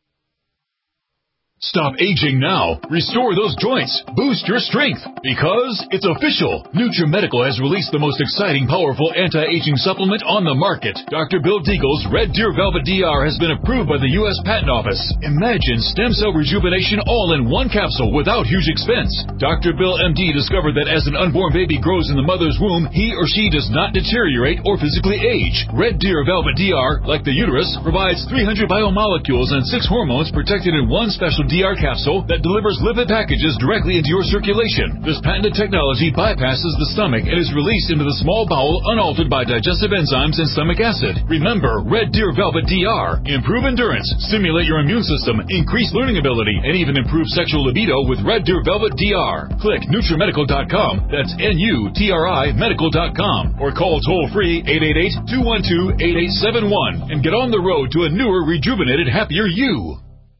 Stop aging now. Restore those joints. Boost your strength. Because it's official. NutriMedical has released the most exciting, powerful anti-aging supplement on the market. Doctor Bill Deagle's Red Deer Velvet D R has been approved by the U S Patent Office. Imagine stem cell rejuvenation all in one capsule without huge expense. Doctor Bill M D discovered that as an unborn baby grows in the mother's womb, he or she does not deteriorate or physically age. Red Deer Velvet D R, like the uterus, provides three hundred biomolecules and six hormones protected in one special D R capsule that delivers lipid packages directly into your circulation. This patented technology bypasses the stomach and is released into the small bowel unaltered by digestive enzymes and stomach acid. Remember, Red Deer Velvet D R. Improve endurance, stimulate your immune system, increase learning ability, and even improve sexual libido with Red Deer Velvet D R. Click NutriMedical dot com, that's N U T R I medical dot com, or call toll-free eight eight eight, two one two, eight eight seven one and get on the road to a newer, rejuvenated, happier you.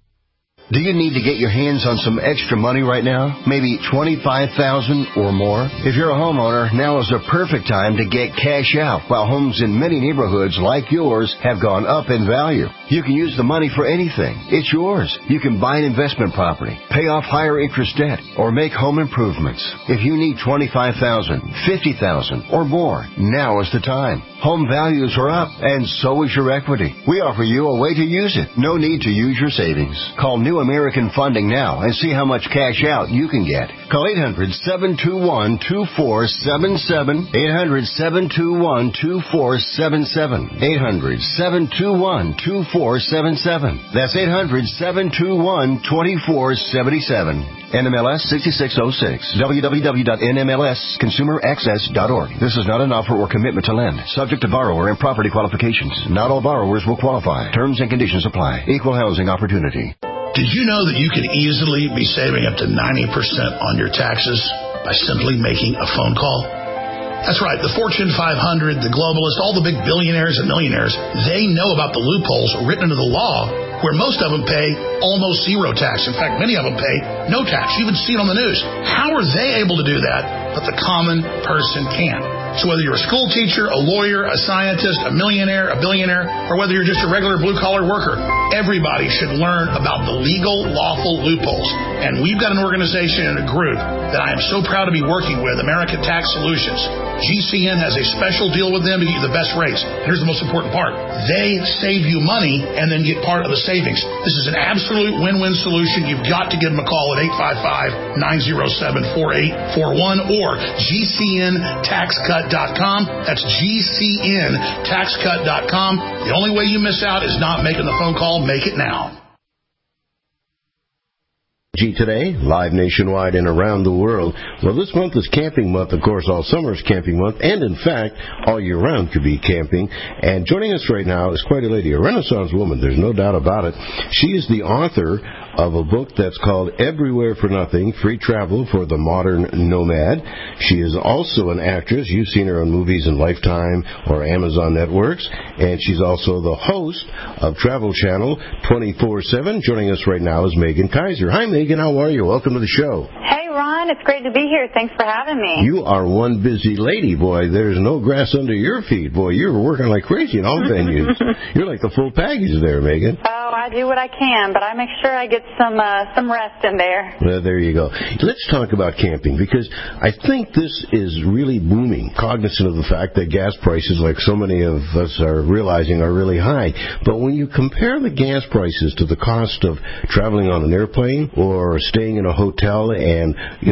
Do you need to get your hands on some extra money right now? Maybe twenty-five thousand dollars or more? If you're a homeowner, now is the perfect time to get cash out while homes in many neighborhoods like yours have gone up in value. You can use the money for anything. It's yours. You can buy an investment property, pay off higher interest debt, or make home improvements. If you need twenty-five thousand dollars, fifty thousand dollars or more, now is the time. Home values are up, and so is your equity. We offer you a way to use it. No need to use your savings. Call New American Funding now and see how much cash out you can get. Call eight hundred, seven two one, two four seven seven, eight hundred, seven two one, two four seven seven, eight hundred, seven two one, two four seven seven. That's eight hundred, seven two one, two four seven seven. N M L S six six zero six. w w w dot n m l s consumer access dot org. This is not an offer or commitment to lend. Subject to borrower and property qualifications. Not all borrowers will qualify. Terms and conditions apply. Equal housing opportunity. Did you know that you could easily be saving up to ninety percent on your taxes by simply making a phone call? That's right. The Fortune five hundred, the globalists, all the big billionaires and millionaires, they know about the loopholes written into the law where most of them pay almost zero tax. In fact, many of them pay no tax. You even see it on the news. How are they able to do that, but the common person can't? So whether you're a school teacher, a lawyer, a scientist, a millionaire, a billionaire, or whether you're just a regular blue-collar worker, everybody should learn about the legal, lawful loopholes. And we've got an organization and a group that I am so proud to be working with, American Tax Solutions. G C N has a special deal with them to get you the best rates. And here's the most important part. They save you money and then get part of the savings. This is an absolute win-win solution. You've got to give them a call at eight five five, nine zero seven, four eight four one or G C N tax cut dot com. That's G C N tax cut dot com. The only way you miss out is not making the phone call. Make it now. G Today, live nationwide and around the world. Well, this month is camping month. Of course, all summer is camping month. And, in fact, all year round could be camping. And joining us right now is quite a lady, a Renaissance woman. There's no doubt about it. She is the author of a book that's called Everywhere for Nothing, Free Travel for the Modern Nomad. She is also an actress. You've seen her on movies in Lifetime or Amazon Networks. And she's also the host of Travel Channel twenty-four seven. Joining us right now is Megan Kaiser. Hi, Megan. How are you? Welcome to the show. Hey, Ron. It's great to be here. Thanks for having me. You are one busy lady, boy. There's no grass under your feet. Boy, you're working like crazy in all venues. You're like the full package there, Megan. Oh, I do what I can, but I make sure I get some uh, some rest in there. Well, there you go. Let's talk about camping, because I think this is really booming, cognizant of the fact that gas prices, like so many of us are realizing, are really high. But when you compare the gas prices to the cost of traveling on an airplane or staying in a hotel and, you know,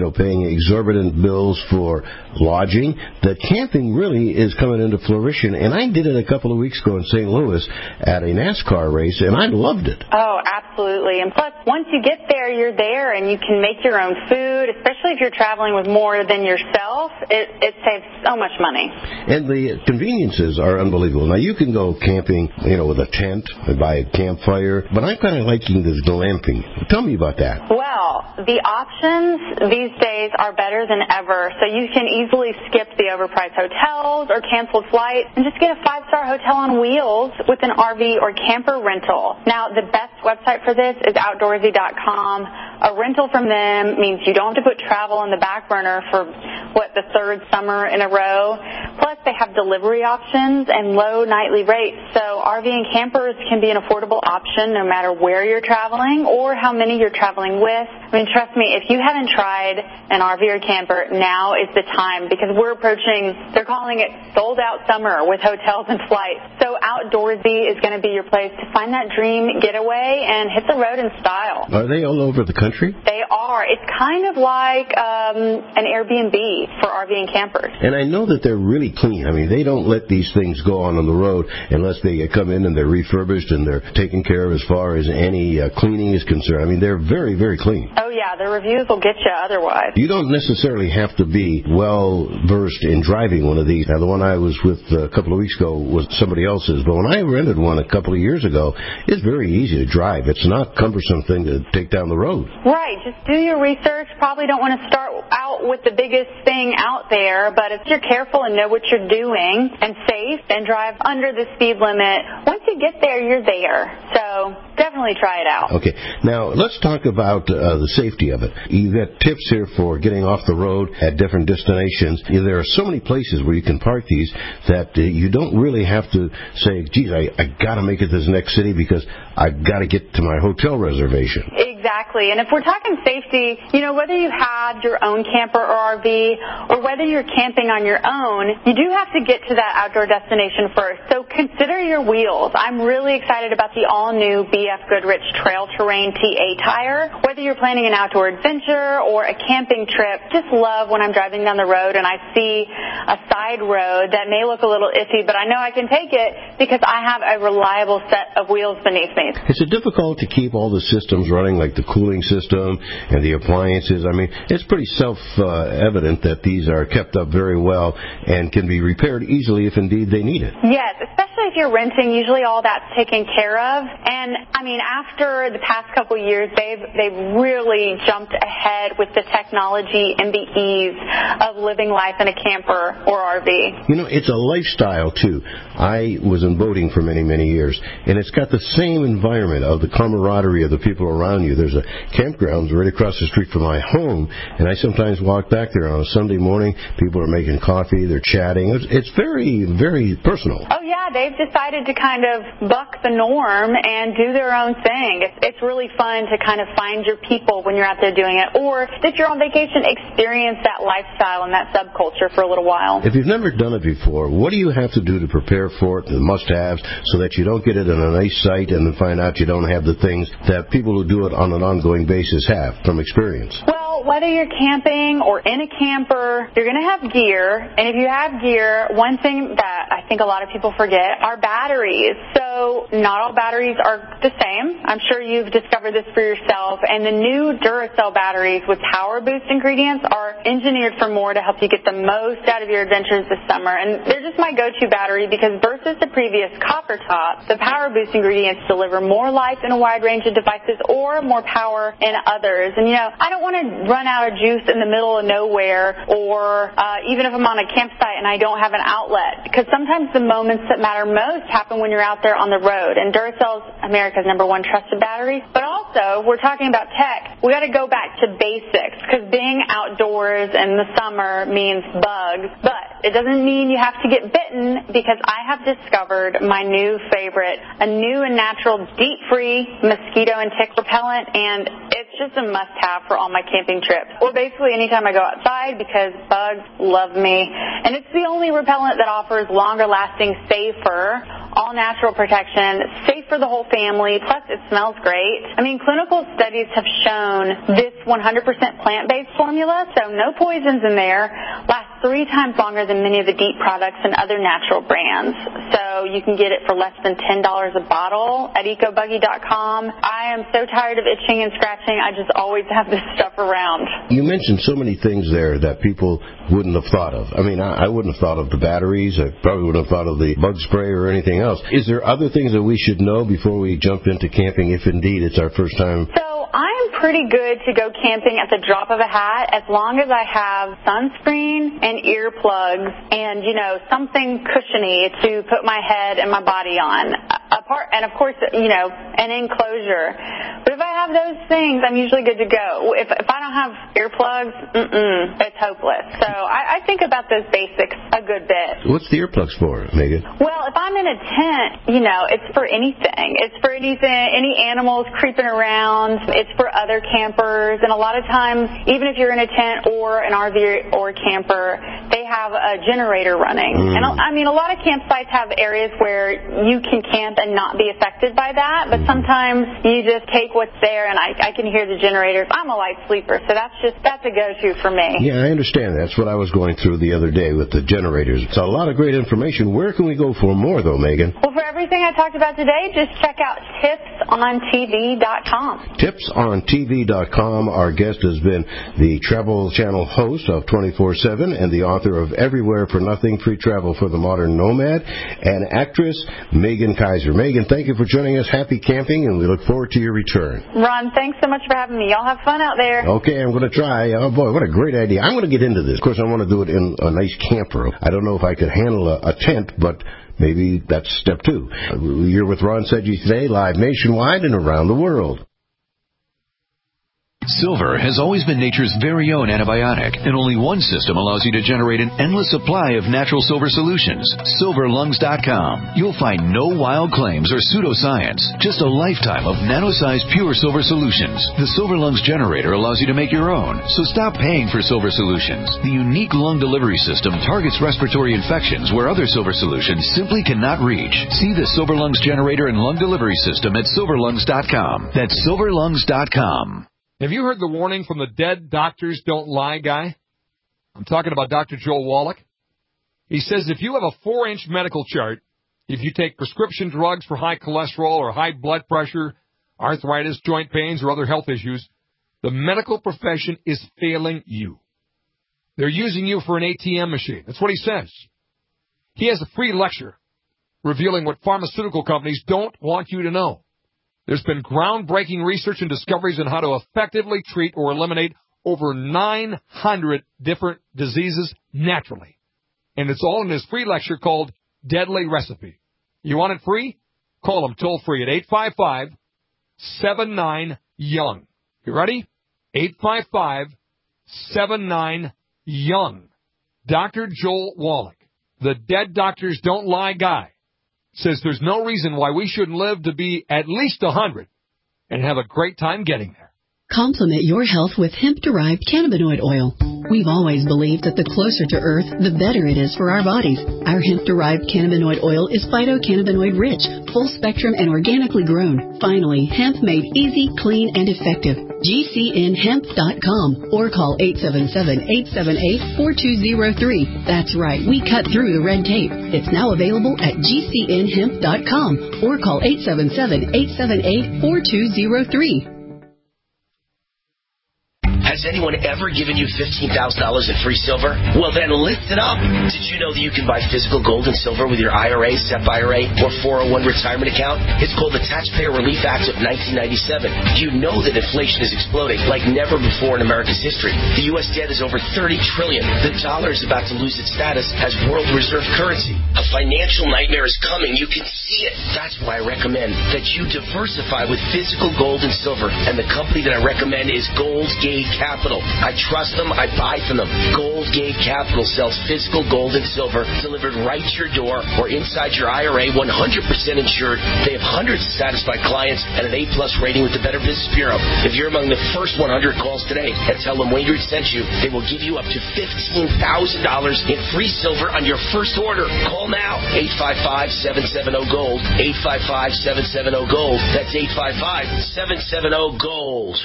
know, paying exorbitant bills for lodging, that camping really is coming into fruition. And I did it a couple of weeks ago in Saint Louis at a NASCAR race, and I loved it. Oh, absolutely. And plus, once you get there, you're there, and you can make your own food, especially if you're traveling with more than yourself. It, it saves so much money. And the conveniences are unbelievable. Now, you can go camping, you know, with a tent, buy a campfire, but I'm kind of liking this glamping. Tell me about that. Well, the options these days are better than ever, so you can easily skip the overpriced hotels or canceled flights and just get a five-star hotel on wheels with an R V or camper rental. Now, the best website for this is outdoorsy dot com. A rental from them means you don't have to put travel on the back burner for, what, the third summer in a row. Plus, they have delivery options and low nightly rates, so R V and campers can be an affordable option no matter where you're traveling or how many you're traveling with. I mean, trust me, if you haven't tried an R V or camper, now is the time, because we're approaching, they're calling it sold-out summer with hotels and flights. So Outdoorsy is going to be your place to find that dream getaway and hit the road in style. Are they all over the country? They are. It's kind of like um, an Airbnb for R V and campers. And I know that they're really clean. I mean, they don't let these things go on on the road unless they come in and they're refurbished and they're taken care of as far as any uh, cleaning is concerned. I mean, they're very, very clean. Oh, yeah. The reviews will get you otherwise. You don't necessarily have to be well-versed in driving one of these. Now, the one I was with a couple of weeks ago was somebody else's, but when I rented one a couple of years ago, it's very easy to drive. It's not a cumbersome thing to take down the road. Right. Just do your research. Probably don't want to start out with the biggest thing out there, but if you're careful and know what you're doing and safe and drive under the speed limit, once you get there, you're there. So definitely try it out. Okay. Now, let's talk about uh, the safety of it. You've got tips here for getting off the road at different destinations. There are so many places where you can park these that uh, you don't really have to say, geez, I, I got to make it to this next city because I've got to get to my hotel reservation. Exactly. And if we're talking safety, you know, whether you have your own camper or R V or whether you're camping on your own, you do have to get to that outdoor destination first. So consider your wheels. I'm really excited about the all-new B F Goodrich Trail Terrain T A tire. Whether you're planning an outdoor adventure or a camping trip, just love when I'm driving down the road and I see a side road that may look a little iffy, but I know I can take it because I have a reliable set of wheels beneath me. Is it difficult to keep all the systems running, like the cooling system and the appliances? I mean, it's pretty self-evident uh, that these are kept up very well and can be repaired easily if indeed they need it. Yes, especially if you're renting, usually all that's taken care of. And, I mean, after the past couple years, they've, they've really jumped ahead with the technology and the ease of living life in a camper or R V. You know, it's a lifestyle, too. I was in boating for many, many years, and it's got the same environment of the camaraderie of the people around you. There's a campground right across the street from my home, and I sometimes walk back there on a Sunday morning. People are making coffee, they're chatting. It's, it's very, very personal. Oh, yeah, they've decided to kind of buck the norm and do their own thing. It's, it's really fun to kind of find your people when you're out there doing it, or if you're on vacation, experience that lifestyle and that subculture for a little while. If you've never done it before, what do you have to do to prepare for it, the must-haves, so that you don't get it on a nice site and then find out you don't have the things that people who do it on an ongoing basis have from experience? Well, whether you're camping or in a camper, you're going to have gear. And if you have gear, one thing that I think a lot of people forget are batteries. So not all batteries are the same. I'm sure you've discovered this for yourself. And the new Duracell batteries with Power Boost ingredients are engineered for more to help you get the most out of your adventures this summer. And they're just my go-to battery because versus the previous copper top, the Power Boost ingredients deliver more life in a wide range of devices or more power in others. And, you know, I don't want to run out of juice in the middle of nowhere or uh, even if I'm on a campsite and I don't have an outlet, because sometimes the moments that matter most happen when you're out there on the road. And Duracell's America's number one trusted battery. But also, we're talking about tech. We got to go back to basics because being outdoors in the summer means bugs. But it doesn't mean you have to get bitten because I have discovered my new favorite, a new and natural DEET-free mosquito and tick repellent, and it's just a must-have for all my camping trips, or basically anytime I go outside because bugs love me. And it's the only repellent that offers longer-lasting, safer, all-natural protection, safer for the whole family. Plus, it smells great. I mean, clinical studies have shown this one hundred percent plant-based formula, so no poisons in there, lasts three times longer than many of the deep products and other natural brands. So you can get it for less than ten dollars a bottle at eco buggy dot com. I am so tired of itching and scratching. I just always have this stuff around. You mentioned so many things there that people wouldn't have thought of. I mean, I, I wouldn't have thought of the batteries. I probably wouldn't have thought of the bug spray or anything else. Is there other things that we should know before we jump into camping, if indeed it's our first time? So I am pretty good to go camping at the drop of a hat as long as I have sunscreen and earplugs and, you know, something cushiony to put my head and my body on. Apart, and, of course, you know, an enclosure. But if I have those things, I'm usually good to go. If, if I don't have earplugs, mm-mm, it's hopeless. So I, I think about those basics a good bit. What's the earplugs for, Megan? Well, if I'm in a tent, you know, it's for anything. It's for anything, any animals creeping around. It's for other campers. And a lot of times, even if you're in a tent or an R V or a camper, they have a generator running. Mm. And I mean, a lot of campsites have areas where you can camp and not be affected by that. But sometimes you just take what's there, and I, I can hear the generators. I'm a light sleeper, so that's just that's a go-to for me. Yeah, I understand. That's what I was going through the other day with the generators. It's a lot of great information. Where can we go for more, though, Megan? Well, for everything I talked about today, just check out tips on T V dot com. tips on T V dot com. Our guest has been the Travel Channel host of twenty-four seven and the author of Everywhere for Nothing, Free Travel for the Modern Nomad, and actress Megan Kaiser. Megan, thank you for joining us. Happy camping, and we look forward to your return. Ron, thanks so much for having me. Y'all have fun out there. Okay, I'm going to try. Oh, boy, what a great idea. I'm going to get into this. Of course, I want to do it in a nice camper. I don't know if I could handle a, a tent, but maybe that's step two. You're with Ron Sedgy today, live nationwide and around the world. Silver has always been nature's very own antibiotic, and only one system allows you to generate an endless supply of natural silver solutions. silver lungs dot com. You'll find no wild claims or pseudoscience, just a lifetime of nano-sized pure silver solutions. The Silver Lungs generator allows you to make your own, so stop paying for silver solutions. The unique lung delivery system targets respiratory infections where other silver solutions simply cannot reach. See the Silver Lungs generator and lung delivery system at silver lungs dot com. That's silver lungs dot com. Have you heard the warning from the Dead Doctors Don't Lie guy? I'm talking about Doctor Joel Wallach. He says if you have a four-inch medical chart, if you take prescription drugs for high cholesterol or high blood pressure, arthritis, joint pains, or other health issues, the medical profession is failing you. They're using you for an A T M machine. That's what he says. He has a free lecture revealing what pharmaceutical companies don't want you to know. There's been groundbreaking research and discoveries on how to effectively treat or eliminate over nine hundred different diseases naturally. And it's all in his free lecture called Deadly Recipe. You want it free? Call him toll free at eight five five, seven nine, young. You ready? eight five five, seven nine, young. Doctor Joel Wallach, the Dead Doctors Don't Lie guy, says there's no reason why we shouldn't live to be at least one hundred and have a great time getting there. Complement your health with hemp-derived cannabinoid oil. We've always believed that the closer to Earth, the better it is for our bodies. Our hemp-derived cannabinoid oil is phytocannabinoid-rich, full-spectrum, and organically grown. Finally, hemp made easy, clean, and effective. G C N hemp dot com or call eight seven seven, eight seven eight, four two zero three. That's right, we cut through the red tape. It's now available at G C N hemp dot com or call eight seven seven, eight seven eight, four two zero three. Has anyone ever given you fifteen thousand dollars in free silver? Well, then listen up. Did you know that you can buy physical gold and silver with your I R A, S E P I R A, or four oh one retirement account? It's called the Taxpayer Relief Act of nineteen ninety-seven. You know that inflation is exploding like never before in America's history. The U S debt is over thirty trillion dollars. The dollar is about to lose its status as world reserve currency. A financial nightmare is coming. You can see it. That's why I recommend that you diversify with physical gold and silver. And the company that I recommend is Gold Gate Capital. Capital. I trust them. I buy from them. Gold Gate Capital sells physical gold and silver delivered right to your door or inside your I R A, one hundred percent insured. They have hundreds of satisfied clients and an A-plus rating with the Better Business Bureau. If you're among the first one hundred calls today and tell them Wayne Root sent you, they will give you up to fifteen thousand dollars in free silver on your first order. Call now, eight five five, seven seven zero, GOLD, eight five five, seven seven zero, GOLD. That's eight five five, seven seven zero, GOLD.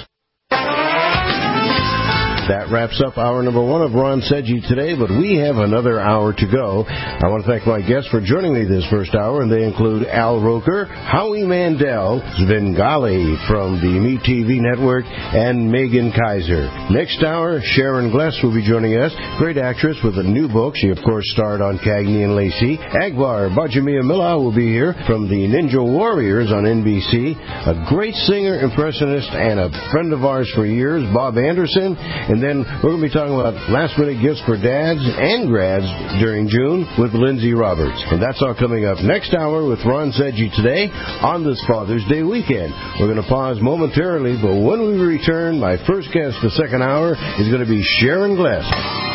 That wraps up hour number one of Ron Seggi today, but we have another hour to go. I want to thank my guests for joining me this first hour, and they include Al Roker, Howie Mandel, Svengali from the Me T V network, and Megan Kaiser. Next hour, Sharon Gless will be joining us, great actress with a new book. She, of course, starred on Cagney and Lacey. Akbar Bajamia will be here from the Ninja Warriors on N B C. A great singer, impressionist, and a friend of ours for years, Bob Anderson. And then we're going to be talking about last-minute gifts for dads and grads during June with Lindsay Roberts. And that's all coming up next hour with Ron Seggi today on this Father's Day weekend. We're going to pause momentarily, but when we return, my first guest the second hour is going to be Sharon Gless.